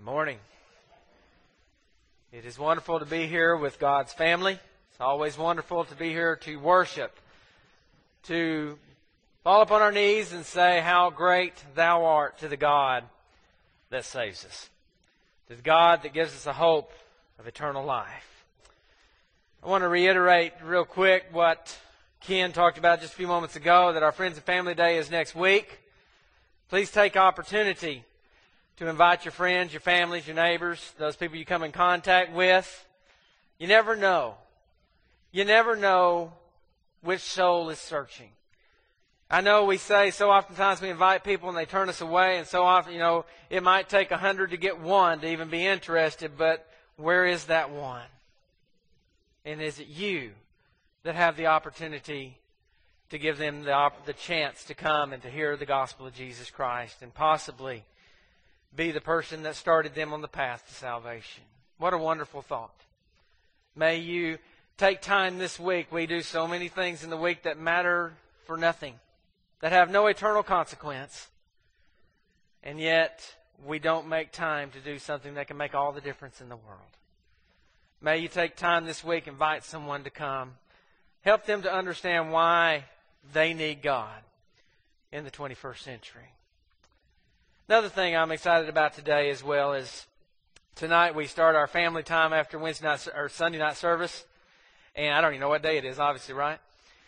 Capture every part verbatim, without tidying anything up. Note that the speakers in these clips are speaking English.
morning. It is wonderful to be here with God's family. It's always wonderful to be here to worship, to fall upon our knees and say, "How great Thou art," to the God that saves us, to the God that gives us a hope of eternal life. I want to reiterate real quick what Ken talked about just a few moments ago, that our Friends and Family Day is next week. Please take opportunity to invite your friends, your families, your neighbors, those people you come in contact with. You never know. You never know which soul is searching. I know we say so oftentimes we invite people and they turn us away, and so often, you know, it might take a hundred to get one to even be interested, but where is that one? And is it you that have the opportunity to give them the, op- the chance to come and to hear the gospel of Jesus Christ and possibly be the person that started them on the path to salvation? What a wonderful thought. May you take time this week. We do so many things in the week that matter for nothing, that have no eternal consequence, and yet we don't make time to do something that can make all the difference in the world. May you take time this week, invite someone to come, help them to understand why they need God in the twenty-first century. Another thing I'm excited about today as well is tonight we start our family time after Wednesday night or Sunday night service. And I don't even know what day it is, obviously, right?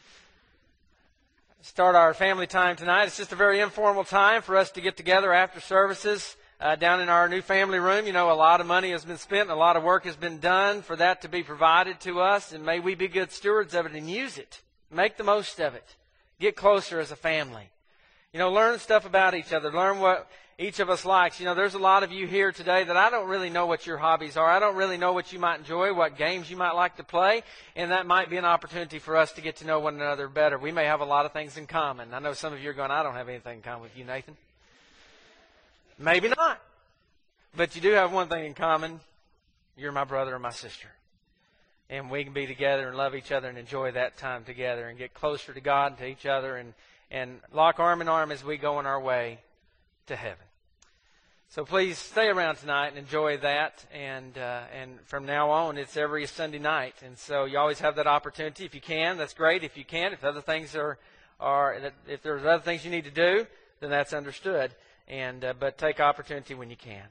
Start our family time tonight. It's just a very informal time for us to get together after services uh, down in our new family room. You know, a lot of money has been spent and a lot of work has been done for that to be provided to us. And may we be good stewards of it and use it. Make the most of it. Get closer as a family. You know, learn stuff about each other. Learn what each of us likes. You know, there's a lot of you here today that I don't really know what your hobbies are. I don't really know what you might enjoy, what games you might like to play. And that might be an opportunity for us to get to know one another better. We may have a lot of things in common. I know some of you are going, "I don't have anything in common with you, Nathan." Maybe not. But you do have one thing in common. You're my brother or my sister. And we can be together and love each other and enjoy that time together and get closer to God and to each other and, and lock arm in arm as we go on our way to heaven. So please stay around tonight and enjoy that. And uh, and from now on, it's every Sunday night. And so you always have that opportunity. If you can, that's great. If you can't, if other things are, are if there's other things you need to do, then that's understood. And uh, but take opportunity when you can.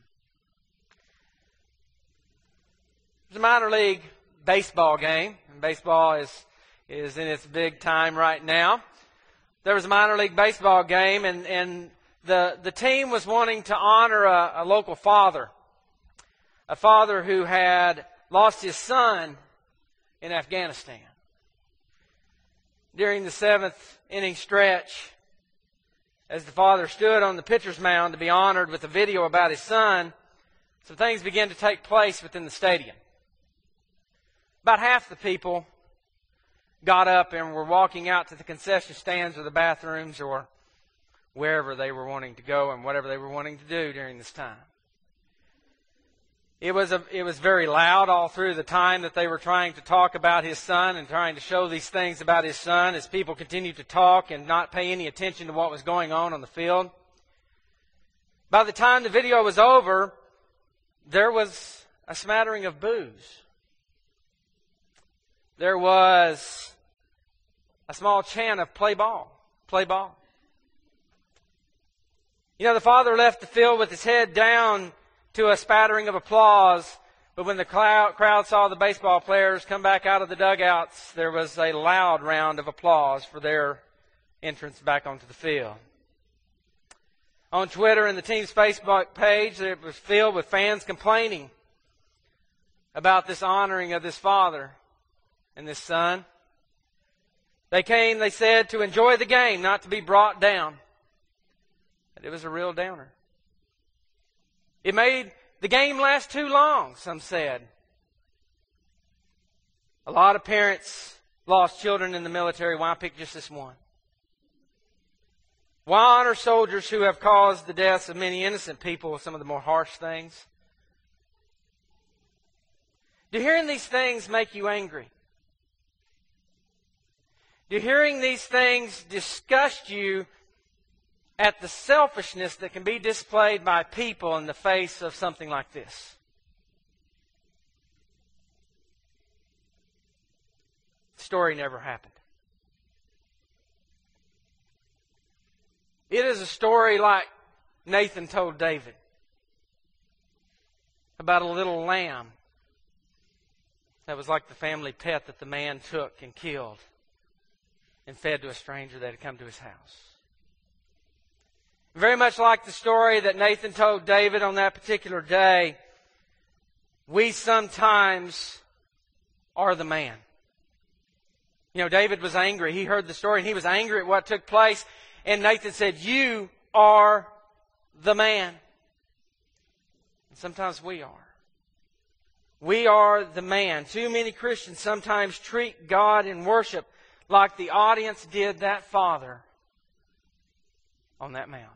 There's a minor league baseball game. And baseball is is in its big time right now. There was a minor league baseball game, and and The, the team was wanting to honor a, a local father, a father who had lost his son in Afghanistan. During the seventh inning stretch, as the father stood on the pitcher's mound to be honored with a video about his son, some things began to take place within the stadium. About half the people got up and were walking out to the concession stands or the bathrooms or wherever they were wanting to go and whatever they were wanting to do during this time. It was a, it was very loud all through the time that they were trying to talk about his son and trying to show these things about his son as people continued to talk and not pay any attention to what was going on on the field. By the time the video was over, there was a smattering of boos. There was a small chant of "play ball, play ball." You know, the father left the field with his head down to a spattering of applause, but when the crowd saw the baseball players come back out of the dugouts, there was a loud round of applause for their entrance back onto the field. On Twitter and the team's Facebook page, it was filled with fans complaining about this honoring of this father and this son. They came, they said, to enjoy the game, not to be brought down. But it was a real downer. It made the game last too long, some said. A lot of parents lost children in the military. Why pick just this one? Why honor soldiers who have caused the deaths of many innocent people with some of the more harsh things? Do hearing these things make you angry? Do hearing these things disgust you at the selfishness that can be displayed by people in the face of something like this. The story never happened. It is a story like Nathan told David about a little lamb that was like the family pet that the man took and killed and fed to a stranger that had come to his house. Very much like the story that Nathan told David on that particular day, we sometimes are the man. You know, David was angry. He heard the story and he was angry at what took place. And Nathan said, "You are the man." And sometimes we are. We are the man. Too many Christians sometimes treat God in worship like the audience did that father on that mound.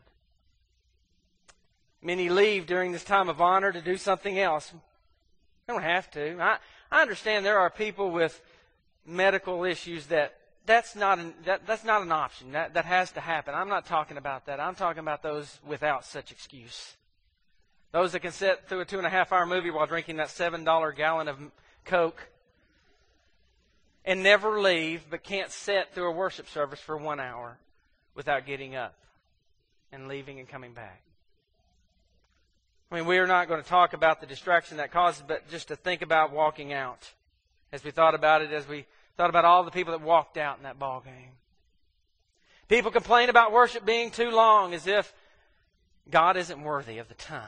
Many leave during this time of honor to do something else. They don't have to. I, I understand there are people with medical issues that that's not an, that, that's not an option. That, that has to happen. I'm not talking about that. I'm talking about those without such excuse. Those that can sit through a two and a half hour movie while drinking that seven dollar gallon of Coke and never leave, but can't sit through a worship service for one hour without getting up and leaving and coming back. I mean, we are not going to talk about the distraction that causes, but just to think about walking out. As we thought about it, as we thought about all the people that walked out in that ball game. People complain about worship being too long as if God isn't worthy of the time.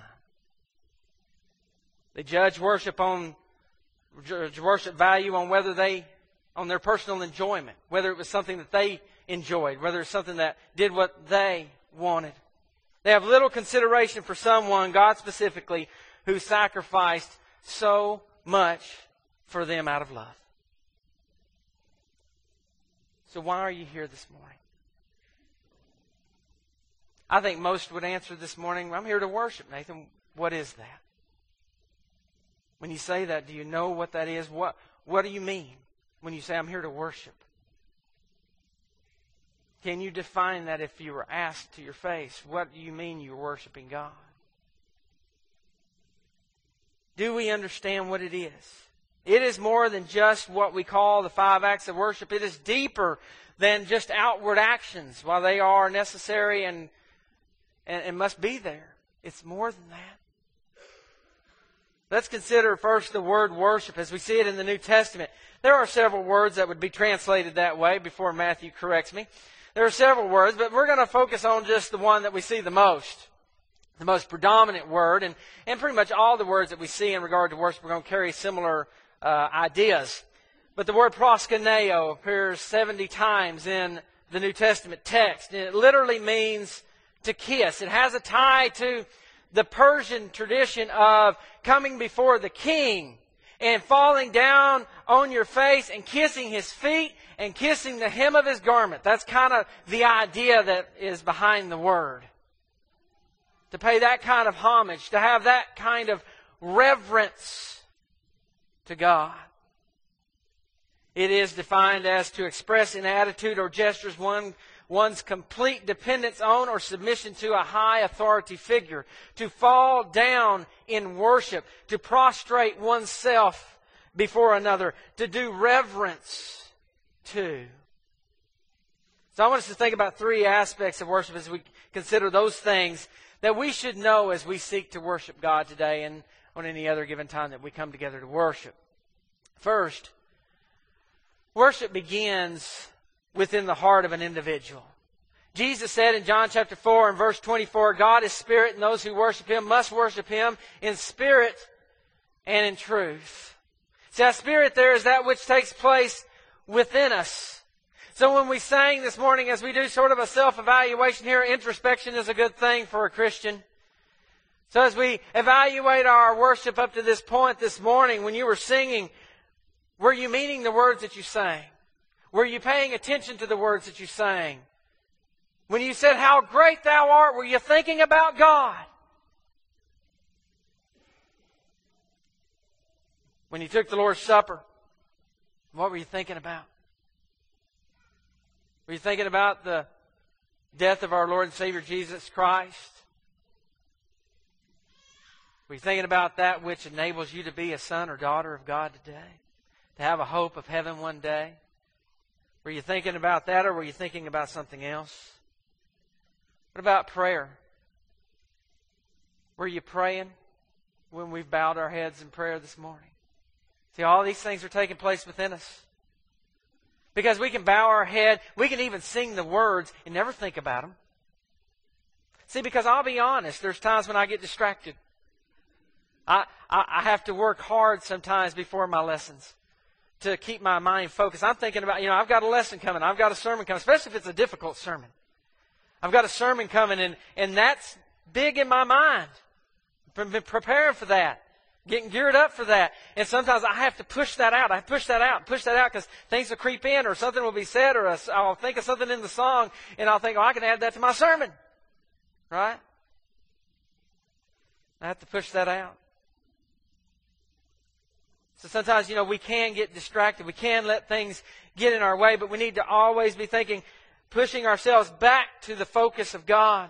They judge worship on judge worship value on whether they on their personal enjoyment, whether it was something that they enjoyed, whether it's something that did what they wanted. They have little consideration for someone, God specifically, who sacrificed so much for them out of love. So why are you here this morning? I think most would answer this morning, "I'm here to worship." Nathan, what is that? When you say that, do you know what that is? What, what do you mean when you say, "I'm here to worship"? Can you define that if you were asked to your face? What do you mean you're worshiping God? Do we understand what it is? It is more than just what we call the five acts of worship. It is deeper than just outward actions. While they are necessary and, and, and must be there, it's more than that. Let's consider first the word worship as we see it in the New Testament. There are several words that would be translated that way before Matthew corrects me. There are several words, but we're going to focus on just the one that we see the most. The most predominant word, and, and pretty much all the words that we see in regard to worship are going to carry similar uh, ideas. But the word proskuneo appears seventy times in the New Testament text, and it literally means to kiss. It has a tie to the Persian tradition of coming before the king and falling down on your face and kissing his feet and kissing the hem of his garment. That's kind of the idea that is behind the word. To pay that kind of homage, to have that kind of reverence to God. It is defined as to express in attitude or gestures one, one's complete dependence on or submission to a high authority figure. To fall down in worship. To prostrate oneself before another. To do reverence to. So I want us to think about three aspects of worship as we consider those things that we should know as we seek to worship God today and on any other given time that we come together to worship. First, worship begins within the heart of an individual. Jesus said in John chapter four and verse twenty-four, God is spirit, and those who worship Him must worship Him in spirit and in truth. See, that spirit there is that which takes place within us. So when we sang this morning, as we do sort of a self-evaluation here, introspection is a good thing for a Christian. So as we evaluate our worship up to this point this morning, when you were singing, were you meaning the words that you sang? Were you paying attention to the words that you sang? When you said, "How great thou art," were you thinking about God? When you took the Lord's Supper, what were you thinking about? Were you thinking about the death of our Lord and Savior Jesus Christ? Were you thinking about that which enables you to be a son or daughter of God today? To have a hope of heaven one day? Were you thinking about that, or were you thinking about something else? What about prayer? Were you praying when we've bowed our heads in prayer this morning? See, all these things are taking place within us. Because we can bow our head, we can even sing the words and never think about them. See, because I'll be honest, there's times when I get distracted. I, I, I have to work hard sometimes before my lessons to keep my mind focused. I'm thinking about, you know, I've got a lesson coming, I've got a sermon coming, especially if it's a difficult sermon. I've got a sermon coming, and, and that's big in my mind. I've been preparing for that. Getting geared up for that. And sometimes I have to push that out. I push that out, push that out because things will creep in, or something will be said, or a, I'll think of something in the song, and I'll think, oh, I can add that to my sermon. Right? I have to push that out. So sometimes, you know, we can get distracted. We can let things get in our way, but we need to always be thinking, pushing ourselves back to the focus of God.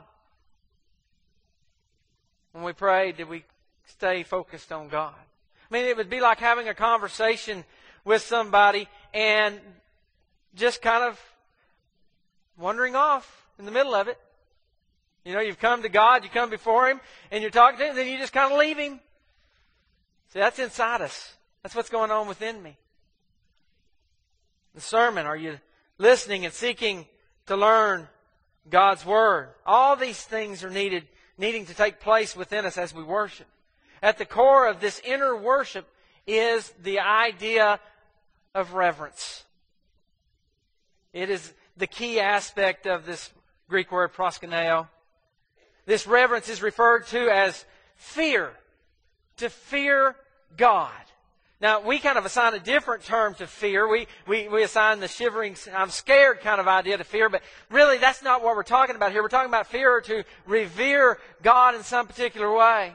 When we pray, did we stay focused on God? I mean, it would be like having a conversation with somebody and just kind of wandering off in the middle of it. You know, you've come to God, you come before Him, and you're talking to Him, and then you just kind of leave Him. See, that's inside us. That's what's going on within me. The sermon, are you listening and seeking to learn God's Word? All these things are needed, needing to take place within us as we worship. At the core of this inner worship is the idea of reverence. It is the key aspect of this Greek word proskuneo. This reverence is referred to as fear, to fear God. Now, we kind of assign a different term to fear. We, we, we assign the shivering, I'm scared kind of idea to fear, but really that's not what we're talking about here. We're talking about fear to revere God in some particular way.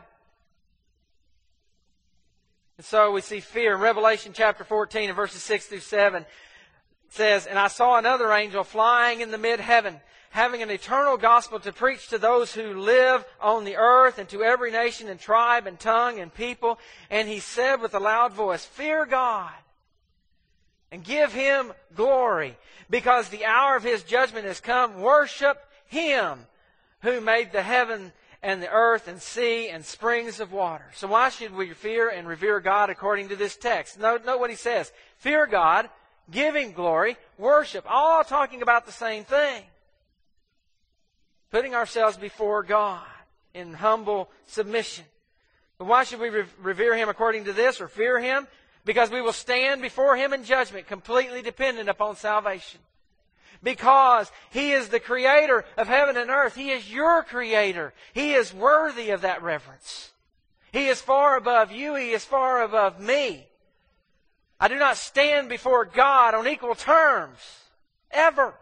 And so we see fear. In Revelation chapter fourteen and verses six through seven, it says, "And I saw another angel flying in the mid-heaven, having an eternal gospel to preach to those who live on the earth and to every nation and tribe and tongue and people. And he said with a loud voice, 'Fear God and give Him glory, because the hour of His judgment has come. Worship Him who made the heaven and the earth and sea and springs of water.'" So why should we fear and revere God according to this text? Note, note what he says. Fear God, give Him glory, worship. All talking about the same thing. Putting ourselves before God in humble submission. But why should we revere Him according to this, or fear Him? Because we will stand before Him in judgment completely dependent upon salvation. Because He is the Creator of heaven and earth. He is your Creator. He is worthy of that reverence. He is far above you. He is far above me. I do not stand before God on equal terms. Ever.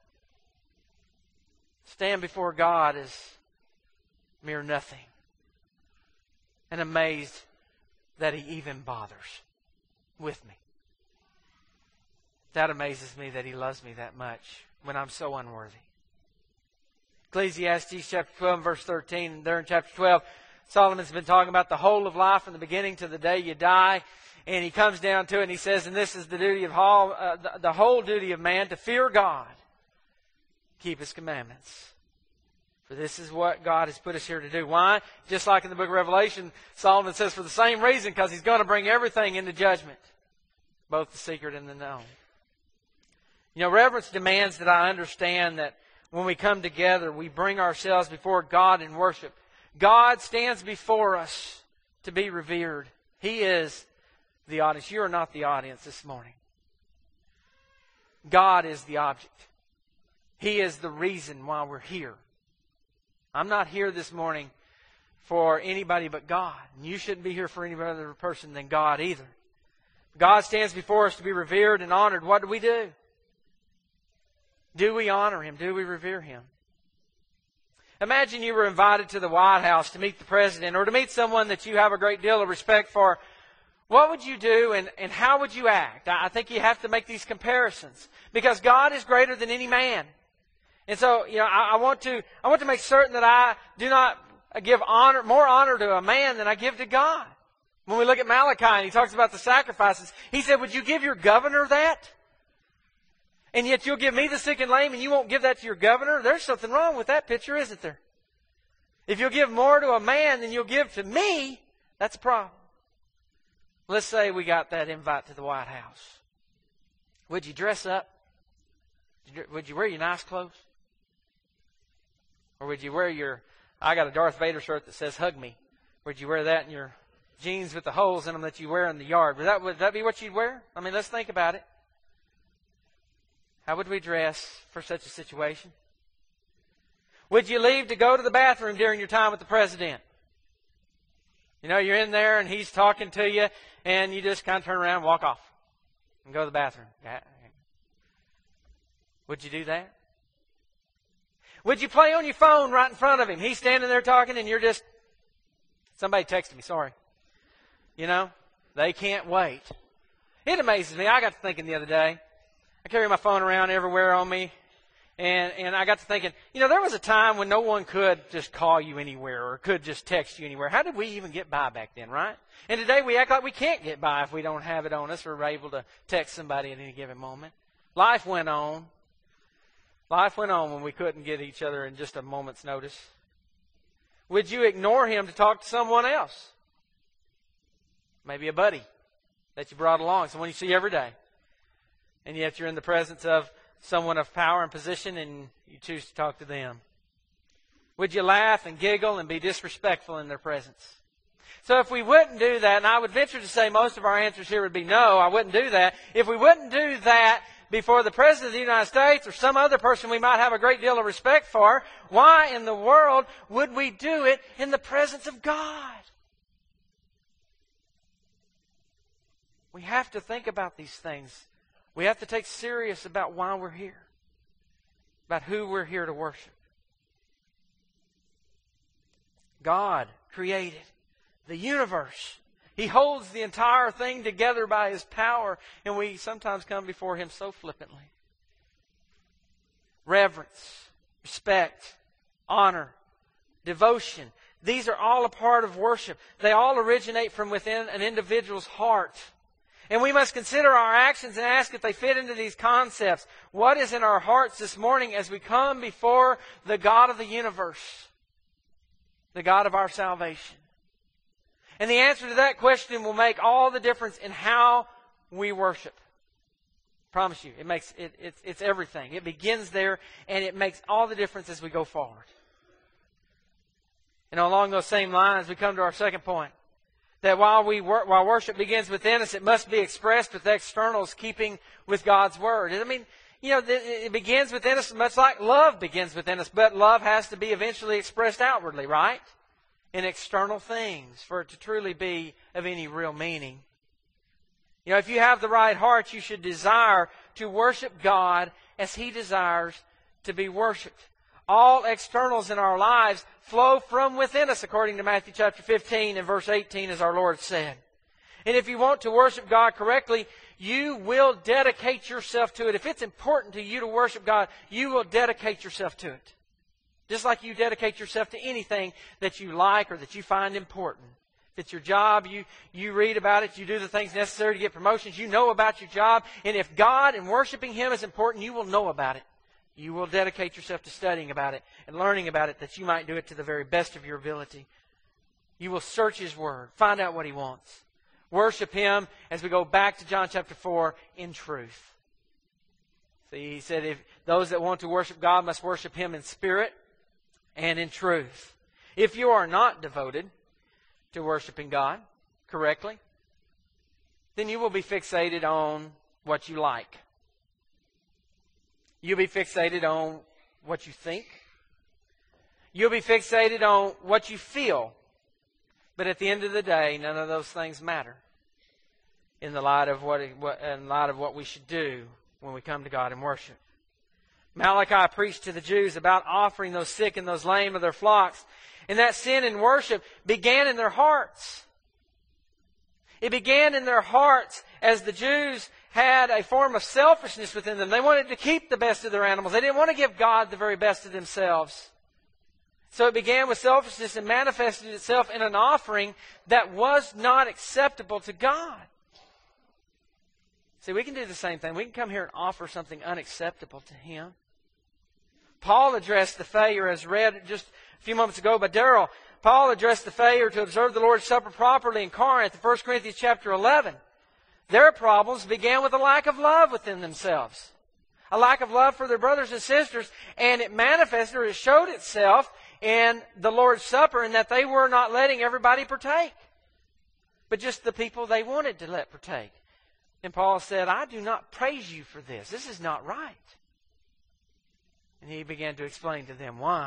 Stand before God is mere nothing. And amazed that He even bothers with me. That amazes me that He loves me that much when I'm so unworthy. Ecclesiastes chapter twelve verse thirteen. There in chapter twelve, Solomon's been talking about the whole of life from the beginning to the day you die. And he comes down to it and he says, and this is the duty of all, uh, the, the whole duty of man, to fear God, keep His commandments. For this is what God has put us here to do. Why? Just like in the book of Revelation, Solomon says for the same reason, because He's going to bring everything into judgment, both the secret and the known. You know, reverence demands that I understand that when we come together, we bring ourselves before God in worship. God stands before us to be revered. He is the audience. You are not the audience this morning. God is the object. He is the reason why we're here. I'm not here this morning for anybody but God. And you shouldn't be here for any other person than God either. God stands before us to be revered and honored. What do we do? Do we honor Him? Do we revere Him? Imagine you were invited to the White House to meet the President or to meet someone that you have a great deal of respect for. What would you do and, and how would you act? I think you have to make these comparisons. Because God is greater than any man. And so, you know, I, I want to I want to make certain that I do not give honor more honor to a man than I give to God. When we look at Malachi and he talks about the sacrifices, he said, would you give your governor that? And yet you'll give me the sick and lame and you won't give that to your governor? There's something wrong with that picture, isn't there? If you'll give more to a man than you'll give to me, that's a problem. Let's say we got that invite to the White House. Would you dress up? Would you wear your nice clothes? Or would you wear your, I got a Darth Vader shirt that says hug me. Would you wear that in your jeans with the holes in them that you wear in the yard? Would that, would that be what you'd wear? I mean, let's think about it. How would we dress for such a situation? Would you leave to go to the bathroom during your time with the president? You know, you're in there and he's talking to you and you just kind of turn around and walk off and go to the bathroom. Would you do that? Would you play on your phone right in front of him? He's standing there talking and you're just, somebody texted me, sorry. You know, they can't wait. It amazes me. I got to thinking the other day, I carry my phone around everywhere on me. And and I got to thinking, you know, there was a time when no one could just call you anywhere or could just text you anywhere. How did we even get by back then, right? And today we act like we can't get by if we don't have it on us or we're able to text somebody at any given moment. Life went on. Life went on when we couldn't get each other in just a moment's notice. Would you ignore him to talk to someone else? Maybe a buddy that you brought along, someone you see every day. And yet you're in the presence of someone of power and position and you choose to talk to them. Would you laugh and giggle and be disrespectful in their presence? So if we wouldn't do that, and I would venture to say most of our answers here would be no, I wouldn't do that. If we wouldn't do that before the President of the United States or some other person we might have a great deal of respect for, why in the world would we do it in the presence of God? We have to think about these things. We have to take serious about why we're here, about who we're here to worship. God created the universe. He holds the entire thing together by His power, and we sometimes come before Him so flippantly. Reverence, respect, honor, devotion. These are all a part of worship. They all originate from within an individual's heart. And we must consider our actions and ask if they fit into these concepts. What is in our hearts this morning as we come before the God of the universe, the God of our salvation? And the answer to that question will make all the difference in how we worship. I promise you, it makes it, it's, it's everything. It begins there, and it makes all the difference as we go forward. And along those same lines, we come to our second point. That while we wor- while worship begins within us, it must be expressed with externals, keeping with God's Word. I mean, you know, it begins within us much like love begins within us, but love has to be eventually expressed outwardly, right? In external things for it to truly be of any real meaning. You know, if you have the right heart, you should desire to worship God as He desires to be worshipped. All externals in our lives flow from within us, according to Matthew chapter fifteen and verse eighteen, as our Lord said. And if you want to worship God correctly, you will dedicate yourself to it. If it's important to you to worship God, you will dedicate yourself to it. Just like you dedicate yourself to anything that you like or that you find important. If it's your job, you, you read about it, you do the things necessary to get promotions, you know about your job. And if God and worshiping Him is important, you will know about it. You will dedicate yourself to studying about it and learning about it that you might do it to the very best of your ability. You will search His Word, find out what He wants. Worship Him, as we go back to John chapter four, in truth. See, He said, if those that want to worship God must worship Him in spirit and in truth. If you are not devoted to worshiping God correctly, then you will be fixated on what you like. You'll be fixated on what you think. You'll be fixated on what you feel. But at the end of the day, none of those things matter in the light of what, in light of what we should do when we come to God and worship. Malachi preached to the Jews about offering those sick and those lame of their flocks. And that sin and worship began in their hearts. It began in their hearts as the Jews had a form of selfishness within them. They wanted to keep the best of their animals. They didn't want to give God the very best of themselves. So it began with selfishness and manifested itself in an offering that was not acceptable to God. See, we can do the same thing. We can come here and offer something unacceptable to Him. Paul addressed the failure, as read just a few moments ago by Darrell. Paul addressed the failure to observe the Lord's Supper properly in Corinth, in First Corinthians chapter eleven. Their problems began with a lack of love within themselves. A lack of love for their brothers and sisters, and it manifested, or it showed itself in the Lord's Supper, in that they were not letting everybody partake, but just the people they wanted to let partake. And Paul said, I do not praise you for this. This is not right. And he began to explain to them why.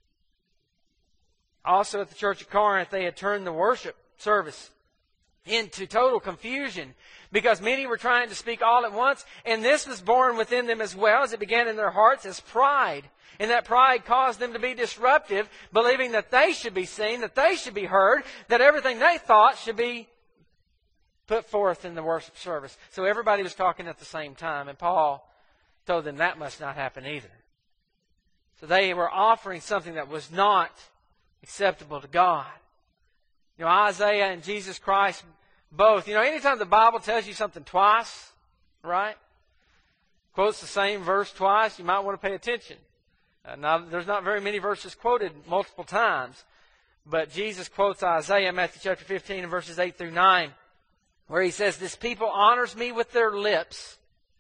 Also at the church of Corinth, they had turned the worship service into total confusion because many were trying to speak all at once. And this was born within them as well, as it began in their hearts, as pride. And that pride caused them to be disruptive, believing that they should be seen, that they should be heard, that everything they thought should be put forth in the worship service. So everybody was talking at the same time. And Paul told them that must not happen either. So they were offering something that was not acceptable to God. You know, Isaiah and Jesus Christ both. You know, anytime the Bible tells you something twice, right? Quotes the same verse twice, you might want to pay attention. Uh, now, there's not very many verses quoted multiple times. But Jesus quotes Isaiah, Matthew chapter fifteen, and verses eight through nine, where He says, this people honors me with their lips,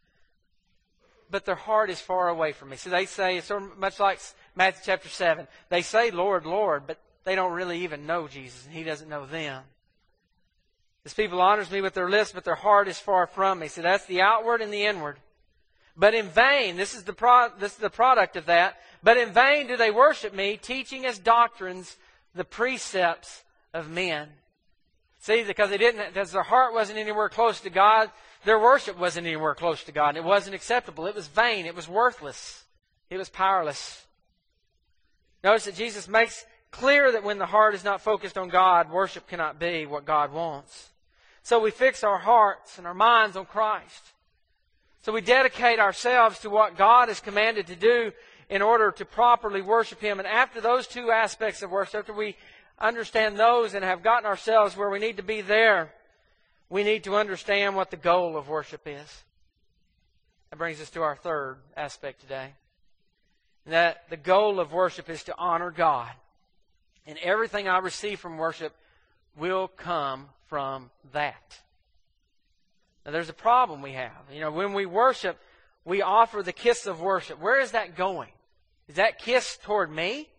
but their heart is far away from me. So they say, it's sort of much like Matthew chapter seven. They say, Lord, Lord, but they don't really even know Jesus, and He doesn't know them. This people honors me with their lips, but their heart is far from me. So that's the outward and the inward. But in vain, this is the pro- this is the product of that. But in vain do they worship me, teaching as doctrines the precepts of men. See, because they didn't, because their heart wasn't anywhere close to God, their worship wasn't anywhere close to God. And it wasn't acceptable. It was vain. It was worthless. It was powerless. Notice that Jesus makes clear that when the heart is not focused on God, worship cannot be what God wants. So we fix our hearts and our minds on Christ. So we dedicate ourselves to what God has commanded to do in order to properly worship Him. And after those two aspects of worship, after we understand those and have gotten ourselves where we need to be there, we need to understand what the goal of worship is. That brings us to our third aspect today. And that the goal of worship is to honor God. And everything I receive from worship will come from that. Now there's a problem we have. You know, when we worship, we offer the kiss of worship. Where is that going? Is that kiss toward me?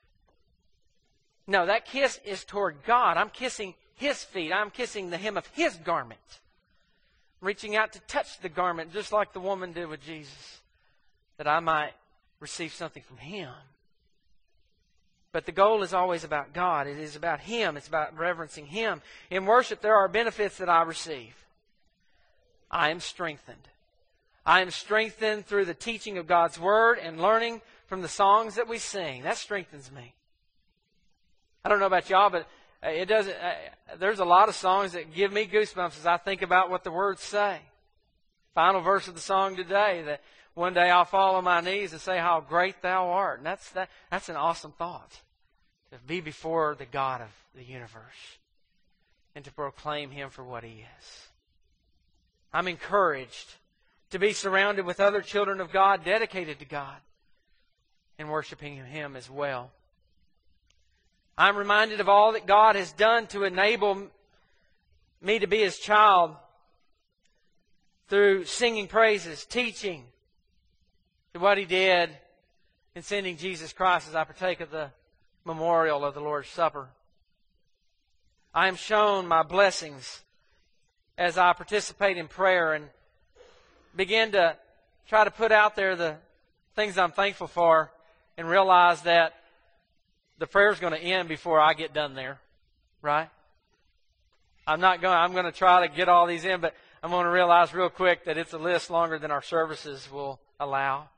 No, that kiss is toward God. I'm kissing His feet. I'm kissing the hem of His garment. Reaching out to touch the garment just like the woman did with Jesus, that I might receive something from Him. But the goal is always about God. It is about Him. It's about reverencing Him. In worship, there are benefits that I receive. I am strengthened. I am strengthened through the teaching of God's Word and learning from the songs that we sing. That strengthens me. I don't know about y'all, but it doesn't. Uh, there's a lot of songs that give me goosebumps as I think about what the words say. Final verse of the song today, that one day I'll fall on my knees and say, how great Thou art. And that's that. That's an awesome thought, to be before the God of the universe and to proclaim Him for what He is. I'm encouraged to be surrounded with other children of God, dedicated to God, and worshiping Him as well. I'm reminded of all that God has done to enable me to be His child through singing praises, teaching, to what He did in sending Jesus Christ as I partake of the memorial of the Lord's Supper. I am shown my blessings as I participate in prayer and begin to try to put out there the things I'm thankful for, and realize that the prayer is going to end before I get done there, right? I'm not going. I'm going to try to get all these in, but I'm going to realize real quick that it's a list longer than our services will allow.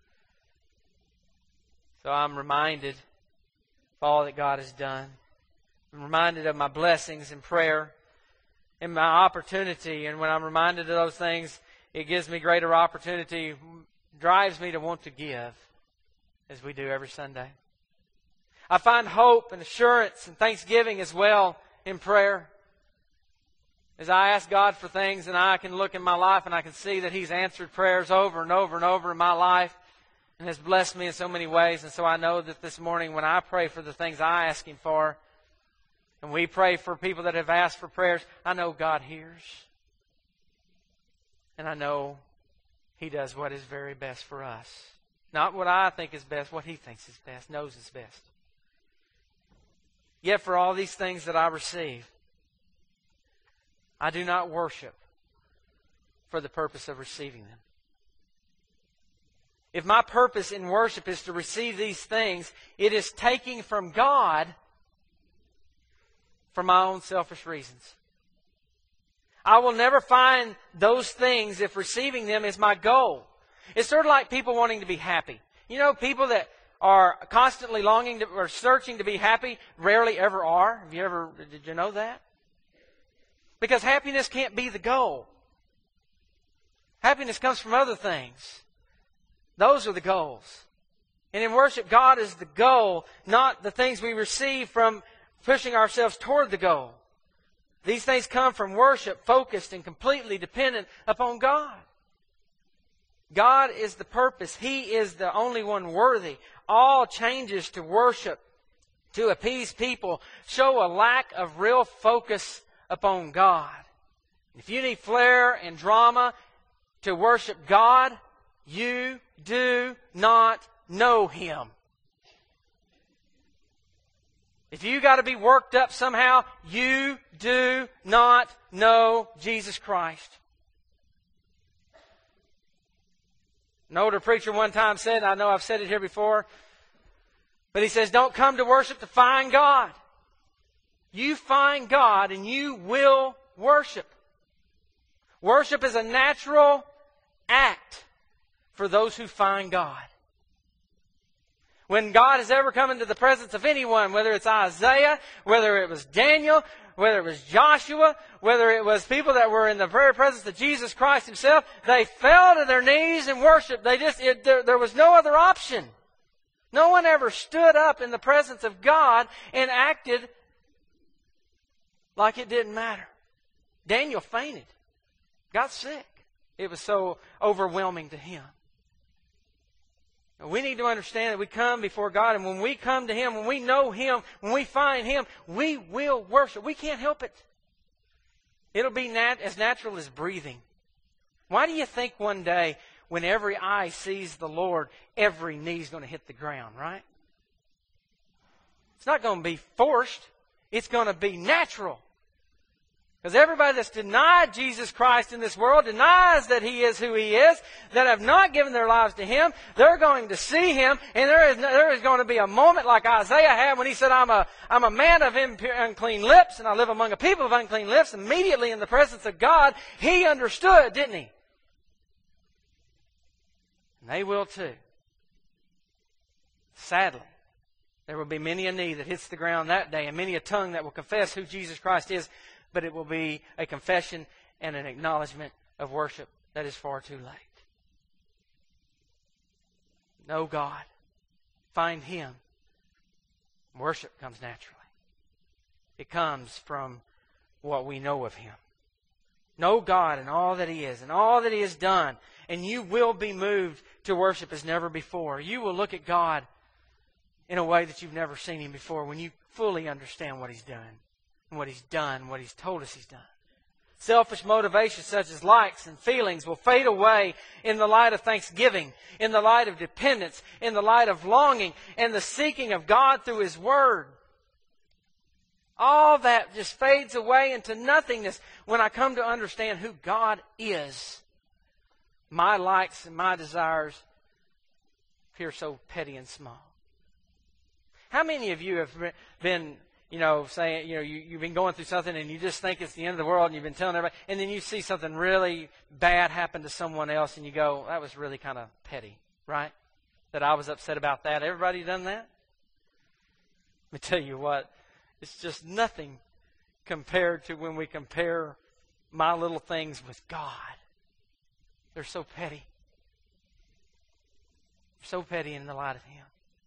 So I'm reminded of all that God has done. I'm reminded of my blessings in prayer and my opportunity. And when I'm reminded of those things, it gives me greater opportunity, drives me to want to give as we do every Sunday. I find hope and assurance and thanksgiving as well in prayer. As I ask God for things and I can look in my life and I can see that He's answered prayers over and over and over in my life and has blessed me in so many ways. And so I know that this morning when I pray for the things I ask Him for, and we pray for people that have asked for prayers, I know God hears. And I know He does what is very best for us. Not what I think is best, what He thinks is best, knows is best. Yet for all these things that I receive, I do not worship for the purpose of receiving them. If my purpose in worship is to receive these things, it is taking from God for my own selfish reasons. I will never find those things if receiving them is my goal. It's sort of like people wanting to be happy. You know, people that are constantly longing to, or searching to be happy rarely ever are. Have you ever, did you know that? Because happiness can't be the goal. Happiness comes from other things. Those are the goals. And in worship, God is the goal, not the things we receive from pushing ourselves toward the goal. These things come from worship, focused and completely dependent upon God. God is the purpose. He is the only one worthy. All changes to worship, to appease people, show a lack of real focus upon God. If you need flair and drama to worship God, you do not know Him. If you got to be worked up somehow, you do not know Jesus Christ. An older preacher one time said, and I know I've said it here before, but he says, don't come to worship to find God. You find God and you will worship. Worship is a natural act for those who find God. When God has ever come into the presence of anyone, whether it's Isaiah, whether it was Daniel, whether it was Joshua, whether it was people that were in the very presence of Jesus Christ Himself, they fell to their knees and worshiped. They just it, there, there was no other option. No one ever stood up in the presence of God and acted like it didn't matter. Daniel fainted, got sick. It was so overwhelming to him. We need to understand that we come before God, and when we come to Him, when we know Him, when we find Him, we will worship. We can't help it. It'll be nat- as natural as breathing. Why do you think one day, when every eye sees the Lord, every knee is going to hit the ground, right? It's not going to be forced. It's going to be natural. Because everybody that's denied Jesus Christ in this world denies that He is who He is, that have not given their lives to Him. They're going to see Him, and there is there is going to be a moment like Isaiah had when he said, I'm a, I'm a man of impure, unclean lips, and I live among a people of unclean lips. Immediately in the presence of God, he understood, didn't he? And they will too. Sadly, there will be many a knee that hits the ground that day, and many a tongue that will confess who Jesus Christ is. But it will be a confession and an acknowledgement of worship that is far too late. Know God. Find Him. Worship comes naturally. It comes from what we know of Him. Know God and all that He is and all that He has done. And you will be moved to worship as never before. You will look at God in a way that you've never seen Him before when you fully understand what He's done. And what He's done, what He's told us He's done. Selfish motivations such as likes and feelings will fade away in the light of thanksgiving, in the light of dependence, in the light of longing, and the seeking of God through His Word. All that just fades away into nothingness when I come to understand who God is. My likes and my desires appear so petty and small. How many of you have been... You know, saying, you know, you, you've been going through something and you just think it's the end of the world and you've been telling everybody, and then you see something really bad happen to someone else and you go, that was really kind of petty, right? That I was upset about that. Everybody done that? Let me tell you what, it's just nothing compared to when we compare my little things with God. They're so petty. So petty in the light of Him.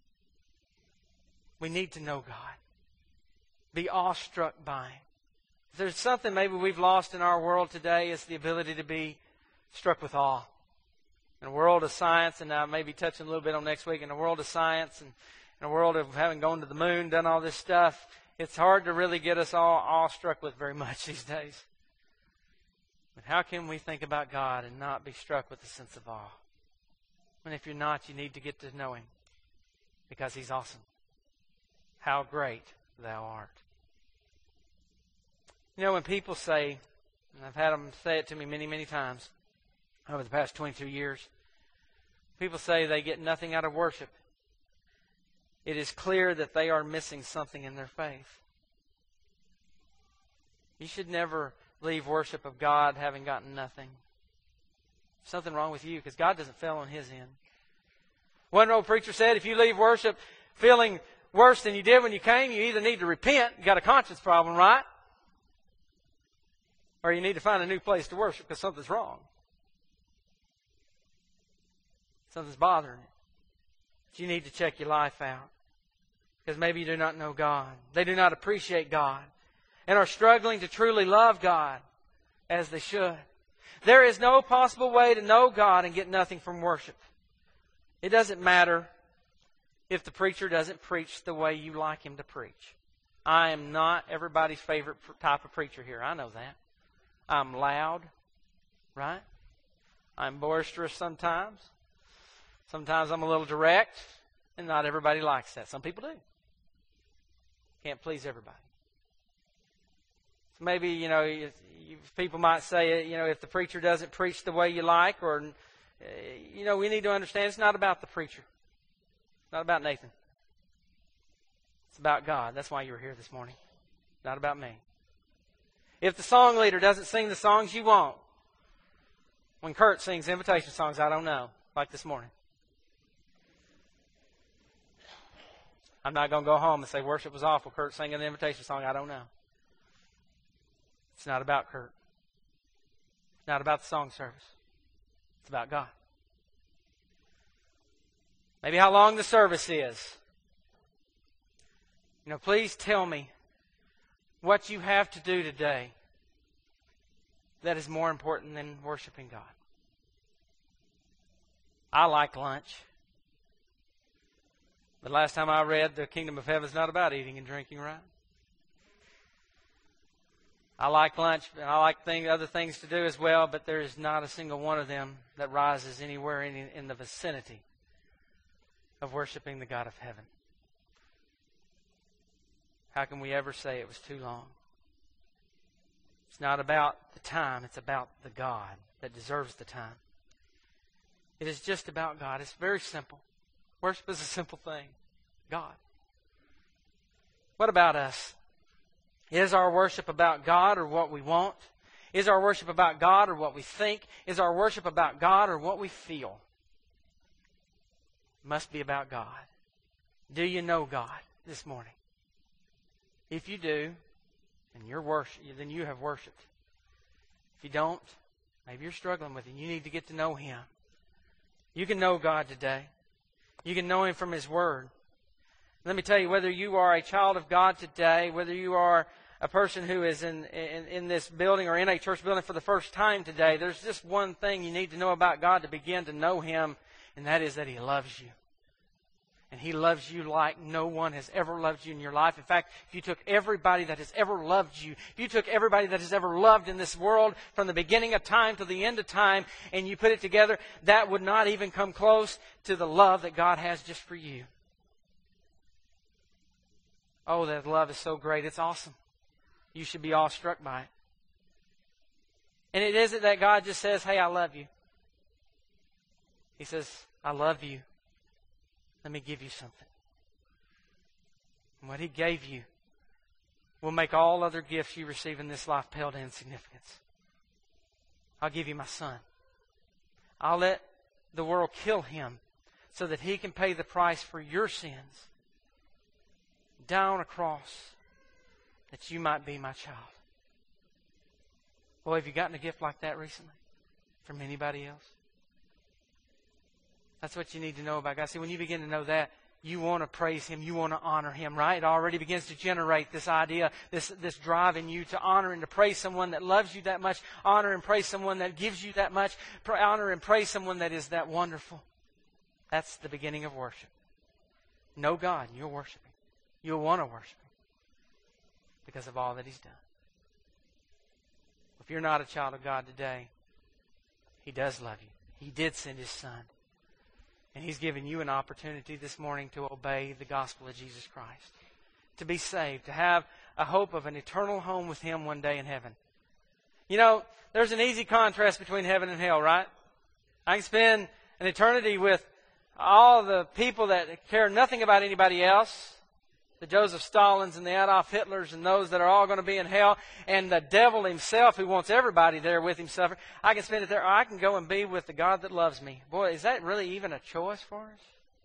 We need to know God. Be awestruck by Him. If there's something maybe we've lost in our world today, it's the ability to be struck with awe. In a world of science, and I may be touching a little bit on next week, in a world of science and in a world of having gone to the moon, done all this stuff, it's hard to really get us all awestruck with very much these days. But how can we think about God and not be struck with a sense of awe? And if you're not, you need to get to know Him, because He's awesome. How great Thou art. You know, when people say, and I've had them say it to me many, many times over the past twenty-two years, people say they get nothing out of worship. It is clear that they are missing something in their faith. You should never leave worship of God having gotten nothing. There's something wrong with you, because God doesn't fail on His end. One old preacher said, if you leave worship feeling worse than you did when you came, you either need to repent, you got a conscience problem, right? Or you need to find a new place to worship because something's wrong. Something's bothering you. But you need to check your life out, because maybe you do not know God. They do not appreciate God and are struggling to truly love God as they should. There is no possible way to know God and get nothing from worship. It doesn't matter if the preacher doesn't preach the way you like him to preach. I am not everybody's favorite type of preacher here. I know that. I'm loud, right? I'm boisterous sometimes. Sometimes I'm a little direct, and not everybody likes that. Some people do. Can't please everybody. So maybe, you know, you, you, people might say, you know, if the preacher doesn't preach the way you like, or, uh, you know, we need to understand it's not about the preacher. It's not about Nathan. It's about God. That's why you were here this morning. Not about me. If the song leader doesn't sing the songs you want, when Kurt sings invitation songs, I don't know, like this morning, I'm not going to go home and say worship was awful. Kurt sang an invitation song. I don't know. It's not about Kurt. It's not about the song service. It's about God. Maybe how long the service is. You know, please tell me what you have to do today that is more important than worshiping God. I like lunch. The last time I read, the kingdom of heaven is not about eating and drinking, right? I like lunch, and I like thing, other things to do as well, but there is not a single one of them that rises anywhere in, in the vicinity of worshiping the God of heaven. How can we ever say it was too long? It's not about the time, it's about the God that deserves the time. It is just about God. It's very simple. Worship is a simple thing. God. What about us? Is our worship about God or what we want? Is our worship about God or what we think? Is our worship about God or what we feel? It must be about God. Do you know God this morning? If you do, then you're worship, then you have worshipped. If you don't, maybe you're struggling with it. You need to get to know Him. You can know God today. You can know Him from His Word. Let me tell you, whether you are a child of God today, whether you are a person who is in, in, in this building or in a church building for the first time today, there's just one thing you need to know about God to begin to know Him, and that is that He loves you. And He loves you like no one has ever loved you in your life. In fact, if you took everybody that has ever loved you, if you took everybody that has ever loved in this world from the beginning of time to the end of time, and you put it together, that would not even come close to the love that God has just for you. Oh, that love is so great. It's awesome. You should be awestruck by it. And it isn't that God just says, hey, I love you. He says, I love you. Let me give you something. And what He gave you will make all other gifts you receive in this life pale to insignificance. I'll give you my Son. I'll let the world kill Him so that He can pay the price for your sins. Down a cross that you might be my child. Boy, have you gotten a gift like that recently from anybody else? That's what you need to know about God. See, when you begin to know that, you want to praise Him. You want to honor Him, right? It already begins to generate this idea, this, this drive in you to honor and to praise someone that loves you that much. Honor and praise someone that gives you that much. Honor and praise someone that is that wonderful. That's the beginning of worship. Know God, and you'll worship Him. You'll want to worship Him because of all that He's done. If you're not a child of God today, He does love you. He did send His Son. And He's given you an opportunity this morning to obey the gospel of Jesus Christ. To be saved. To have a hope of an eternal home with Him one day in heaven. You know, there's an easy contrast between heaven and hell, right? I can spend an eternity with all the people that care nothing about anybody else. The Joseph Stalins and the Adolf Hitlers and those that are all going to be in hell. And the devil himself who wants everybody there with him suffering. I can spend it there. Or I can go and be with the God that loves me. Boy, is that really even a choice for us?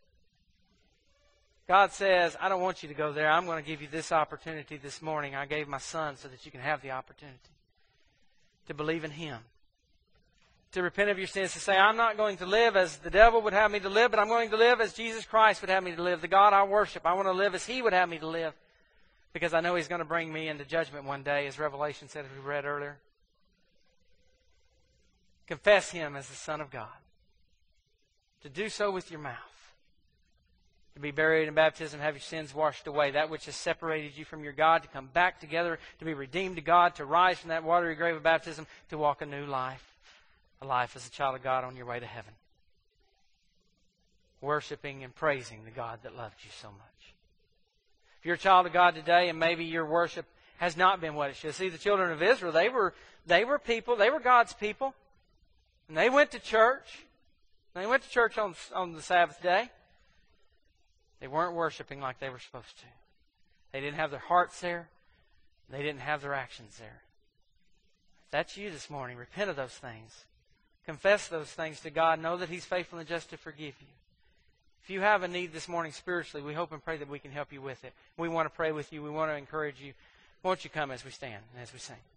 God says, I don't want you to go there. I'm going to give you this opportunity this morning. I gave my Son so that you can have the opportunity to believe in Him. To repent of your sins, to say, I'm not going to live as the devil would have me to live, but I'm going to live as Jesus Christ would have me to live. The God I worship, I want to live as He would have me to live. Because I know He's going to bring me into judgment one day, as Revelation said, as we read earlier. Confess Him as the Son of God. To do so with your mouth. To be buried in baptism, have your sins washed away. That which has separated you from your God, to come back together, to be redeemed to God, to rise from that watery grave of baptism, to walk a new life. A life as a child of God on your way to heaven. Worshiping and praising the God that loved you so much. If you're a child of God today and maybe your worship has not been what it should. See, the children of Israel, they were they were people, they were God's people. And they went to church. They went to church on, on the Sabbath day. They weren't worshiping like they were supposed to. They didn't have their hearts there. They didn't have their actions there. If that's you this morning, repent of those things. Confess those things to God. Know that He's faithful and just to forgive you. If you have a need this morning spiritually, we hope and pray that we can help you with it. We want to pray with you. We want to encourage you. Won't you come as we stand and as we sing?